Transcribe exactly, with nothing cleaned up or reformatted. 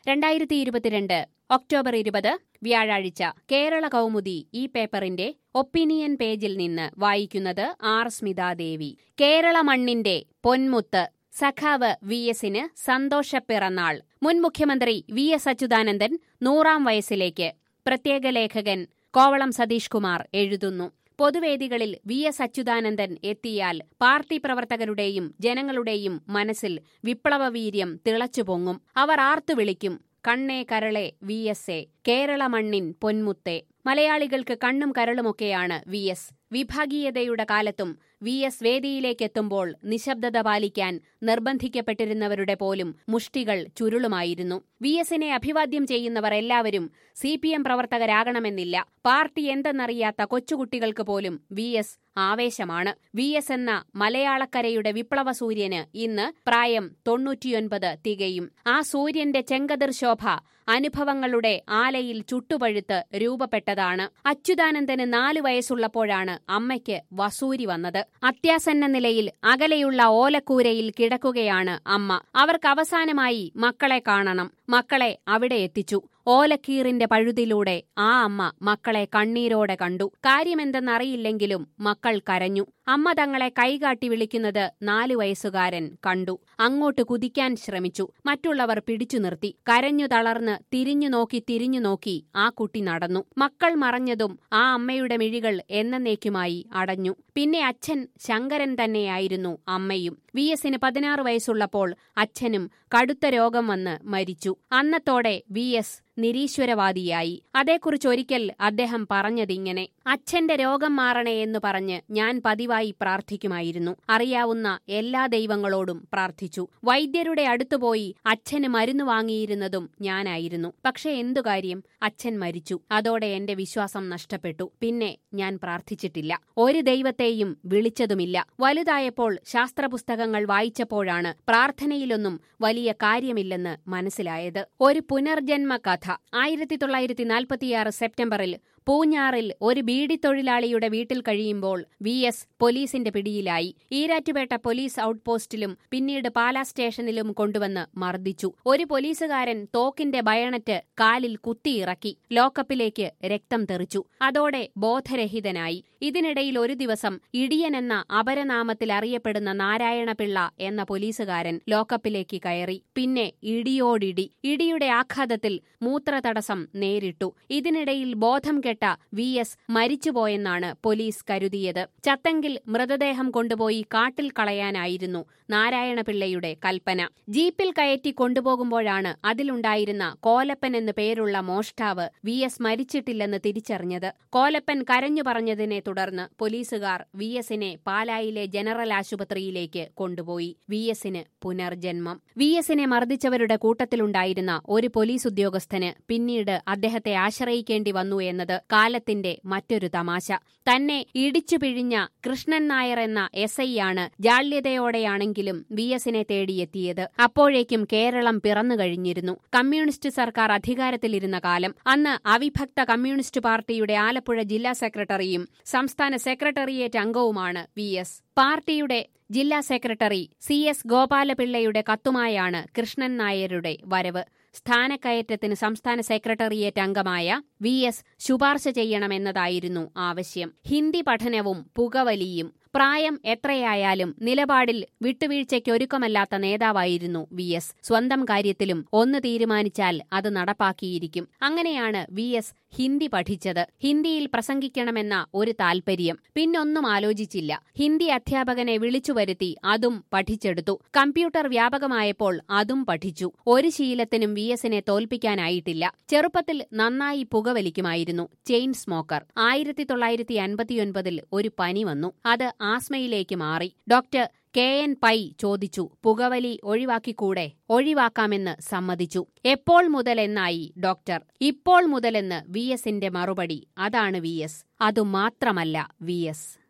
രണ്ടായിരത്തി ഇരുപത്തിരണ്ട് ഒക്ടോബർ ഇരുപത് വ്യാഴാഴ്ച കേരള കൗമുദി ഈ പേപ്പറിന്റെ ഒപ്പീനിയൻ പേജിൽ നിന്ന് വായിക്കുന്നത് ആർ സ്മിതാദേവി. കേരള മണ്ണിന്റെ പൊന്മുത്ത് സഖാവ് വി എസിന് സന്തോഷപ്പിറന്നാൾ. മുൻ മുഖ്യമന്ത്രി വി എസ് അച്യുതാനന്ദൻ നൂറാം വയസ്സിലേക്ക്. പ്രത്യേക ലേഖകൻ കോവളം സതീഷ് കുമാർ എഴുതുന്നു. പൊതുവേദികളിൽ വി എസ് അച്യുതാനന്ദൻ എത്തിയാൽ പാർട്ടി പ്രവർത്തകരുടെയും ജനങ്ങളുടെയും മനസ്സിൽ വിപ്ലവവീര്യം തിളച്ചുപൊങ്ങും. അവർ ആർത്തുവിളിക്കും, കണ്ണേ കരളെ വി എസ് എ, കേരള മണ്ണിൻ പൊന്മുത്തേ. മലയാളികൾക്ക് കണ്ണും കരളുമൊക്കെയാണ് വി എസ്. വിഭാഗീയതയുടെ കാലത്തും വി എസ് വേദിയിലേക്കെത്തുമ്പോൾ നിശബ്ദത പാലിക്കാൻ നിർബന്ധിക്കപ്പെട്ടിരുന്നവരുടെ പോലും മുഷ്ടികൾ ചുരുളുമായിരുന്നു. വി എസിനെ അഭിവാദ്യം ചെയ്യുന്നവർ എല്ലാവരും സി പി എം പ്രവർത്തകരാകണമെന്നില്ല. പാർട്ടി എന്തെന്നറിയാത്ത കൊച്ചുകുട്ടികൾക്ക് പോലും വി എസ് ആവേശമാണ്. വി എസ് എന്ന മലയാളക്കരയുടെ വിപ്ലവ സൂര്യന് ഇന്ന് പ്രായം തൊണ്ണൂറ്റിയൊൻപത് തികയും. ആ സൂര്യന്റെ ചെങ്കതിർ ശോഭ അനുഭവങ്ങളുടെ ആലയിൽ ചുട്ടുപഴുത്ത് രൂപപ്പെട്ടതാണ്. അച്യുതാനന്ദന് നാലു വയസ്സുള്ളപ്പോഴാണ് അമ്മയ്ക്ക് വസൂരി വന്നത്. അത്യാസന്ന നിലയിൽ അകലെയുള്ള ഓലക്കൂരയിൽ കിടക്കുകയാണ് അമ്മ. അവർക്ക് അവസാനമായി മക്കളെ കാണണം. മക്കളെ അവിടെ എത്തിച്ചു. ഓലക്കീറിന്റെ പഴുതിലൂടെ ആ അമ്മ മക്കളെ കണ്ണീരോടെ കണ്ടു. കാര്യമെന്തെന്നറിയില്ലെങ്കിലും മക്കൾ കരഞ്ഞു. അമ്മ തങ്ങളെ കൈകാട്ടി വിളിക്കുന്നത് നാലു വയസ്സുകാരൻ കണ്ടു. അങ്ങോട്ട് കുതിക്കാൻ ശ്രമിച്ചു. മറ്റുള്ളവർ പിടിച്ചു നിർത്തി. കരഞ്ഞു തളർന്ന് തിരിഞ്ഞു നോക്കി തിരിഞ്ഞു നോക്കി ആ കുട്ടി നടന്നു. മക്കൾ മറഞ്ഞതും ആ അമ്മയുടെ മിഴികൾ എന്നേക്കുമായി അടഞ്ഞു. പിന്നെ അച്ഛൻ ശങ്കരൻ തന്നെയായിരുന്നു അമ്മയും. വി എസിന് പതിനാറ് വയസ്സുള്ളപ്പോൾ അച്ഛനും കടുത്ത രോഗം വന്ന് മരിച്ചു. അന്നത്തോടെ വി എസ് നിരീശ്വരവാദിയായി. അതേക്കുറിച്ച് ഒരിക്കൽ അദ്ദേഹം പറഞ്ഞതിങ്ങനെ: അച്ഛന്റെ രോഗം മാറണേ എന്ന് പറഞ്ഞ് ഞാൻ പതിവായി പ്രാർത്ഥിക്കുമായിരുന്നു. അറിയാവുന്ന എല്ലാ ദൈവങ്ങളോടും പ്രാർത്ഥിച്ചു. വൈദ്യരുടെ അടുത്തുപോയി അച്ഛന് മരുന്ന് വാങ്ങിയിരുന്നതും ഞാനായിരുന്നു. പക്ഷെ എന്തു കാര്യം? അച്ഛൻ മരിച്ചു. അതോടെ എന്റെ വിശ്വാസം നഷ്ടപ്പെട്ടു. പിന്നെ ഞാൻ പ്രാർത്ഥിച്ചിട്ടില്ല. ഒരു ദൈവത്തെയും വിളിച്ചതുമില്ല. വലുതായപ്പോൾ ശാസ്ത്രപുസ്തകങ്ങൾ വായിച്ചപ്പോഴാണ് പ്രാർത്ഥനയിലൊന്നും വലിയ കാര്യമില്ലെന്ന് മനസ്സിലായത്. ഒരു പുനർജന്മ കഥ. ആയിരത്തി തൊള്ളായിരത്തി നാൽപ്പത്തിയാറ് സെപ്റ്റംബറിൽ പൂഞ്ഞാറിൽ ഒരു ബീഡിത്തൊഴിലാളിയുടെ വീട്ടിൽ കഴിയുമ്പോൾ വി എസ് പോലീസിന്റെ പിടിയിലായി. ഈരാറ്റുപേട്ട പോലീസ് ഔട്ട്പോസ്റ്റിലും പിന്നീട് പാലാ സ്റ്റേഷനിലും കൊണ്ടുവന്ന് മർദ്ദിച്ചു. ഒരു പോലീസുകാരൻ തോക്കിന്റെ ബയണറ്റ് കാലിൽ കുത്തിയിറക്കി. ലോക്കപ്പിലേക്ക് രക്തം തെറിച്ചു. അതോടെ ബോധരഹിതനായി. ഇതിനിടയിൽ ഒരു ദിവസം ഇടിയൻ എന്ന അപരനാമത്തിൽ അറിയപ്പെടുന്ന നാരായണപിള്ള എന്ന പോലീസുകാരൻ ലോക്കപ്പിലേക്ക് കയറി. പിന്നെ ഇടിയോടിടി. ഇടിയുടെ ആഘാതത്തിൽ മൂത്രതടസ്സം നേരിട്ടു. ഇതിനിടയിൽ ബോധം കെട്ട വി എസ് മരിച്ചുപോയെന്നാണ് പോലീസ് കരുതിയത്. ചത്തെങ്കിൽ മൃതദേഹം കൊണ്ടുപോയി കാട്ടിൽ കളയാനായിരുന്നു നാരായണപിള്ളയുടെ കൽപ്പന. ജീപ്പിൽ കയറ്റി കൊണ്ടുപോകുമ്പോഴാണ് അതിലുണ്ടായിരുന്ന കോലപ്പൻ എന്നു പേരുള്ള മോഷ്ടാവ് വി എസ് മരിച്ചിട്ടില്ലെന്ന് തിരിച്ചറിഞ്ഞത്. കോലപ്പൻ കരഞ്ഞു പറഞ്ഞതിനെ തുടർന്ന് പോലീസുകാർ വി എസിനെ പാലായിലെ ജനറൽ ആശുപത്രിയിലേക്ക് കൊണ്ടുപോയി. വി എസിന് പുനർജന്മം. വി എസിനെ മർദ്ദിച്ചവരുടെ കൂട്ടത്തിലുണ്ടായിരുന്ന ഒരു പോലീസ് ഉദ്യോഗസ്ഥന് പിന്നീട് അദ്ദേഹത്തെ ആശ്രയിക്കേണ്ടി വന്നു എന്നത് കാലത്തിന്റെ മറ്റൊരു തമാശ. തന്നെ ഇടിച്ചു പിഴിഞ്ഞ കൃഷ്ണൻ നായർ എന്ന എസ് ഐ ആണ് ജാള്യതയോടെയാണെങ്കിലും വി എസിനെ തേടിയെത്തിയത്. അപ്പോഴേക്കും കേരളം പിറന്നു കഴിഞ്ഞിരുന്നു. കമ്മ്യൂണിസ്റ്റ് സർക്കാർ അധികാരത്തിലിരുന്ന കാലം. അന്ന് അവിഭക്ത കമ്മ്യൂണിസ്റ്റ് പാർട്ടിയുടെ ആലപ്പുഴ ജില്ലാ സെക്രട്ടറിയും സംസ്ഥാന സെക്രട്ടേറിയറ്റ് അംഗവുമാണ് വി എസ്. പാർട്ടിയുടെ ജില്ലാ സെക്രട്ടറി സി എസ് ഗോപാലപിള്ളയുടെ കത്തുമായാണ് കൃഷ്ണൻ നായരുടെ വരവ്. സ്ഥാനക്കയറ്റത്തിന് സംസ്ഥാന സെക്രട്ടേറിയറ്റ് അംഗമായ വി എസ് ശുപാർശ ചെയ്യണമെന്നതായിരുന്നു ആവശ്യം. ഹിന്ദി പഠനവും പുകവലിയും. പ്രായം എത്രയായാലും നിലപാടിൽ വിട്ടുവീഴ്ചയ്ക്കൊരുക്കമല്ലാത്ത നേതാവായിരുന്നു വി എസ്. സ്വന്തം കാര്യത്തിലും ഒന്ന് തീരുമാനിച്ചാൽ അത് നടപ്പാക്കിയിരിക്കും. അങ്ങനെയാണ് വി എസ് ഹിന്ദി പഠിച്ചത്. ഹിന്ദിയിൽ പ്രസംഗിക്കണമെന്ന ഒരു താൽപര്യം. പിന്നൊന്നും ആലോചിച്ചില്ല. ഹിന്ദി അധ്യാപകനെ വിളിച്ചുവരുത്തി അതും പഠിച്ചെടുത്തു. കമ്പ്യൂട്ടർ വ്യാപകമായപ്പോൾ അതും പഠിച്ചു. ഒരു ശീലത്തിനും വി എസിനെ തോൽപ്പിക്കാനായിട്ടില്ല. ചെറുപ്പത്തിൽ നന്നായി പുകവലിക്കുമായിരുന്നു. Chain smoker. ആയിരത്തി തൊള്ളായിരത്തി അൻപത്തിയൊൻപതിൽ ഒരു പനി വന്നു. അത് ആസ്മയിലേക്ക് മാറി. ഡോക്ടർ കെ എൻ പൈ ചോദിച്ചു, പുകവലി ഒഴിവാക്കിക്കൂടെ? ഒഴിവാക്കാമെന്ന് സമ്മതിച്ചു. എപ്പോൾ മുതലെന്നായി ഡോക്ടർ. ഇപ്പോൾ മുതലെന്ന് വി എസിന്റെ മറുപടി. അതാണ് വി എസ്. അതുമാത്രമല്ല വി എസ്.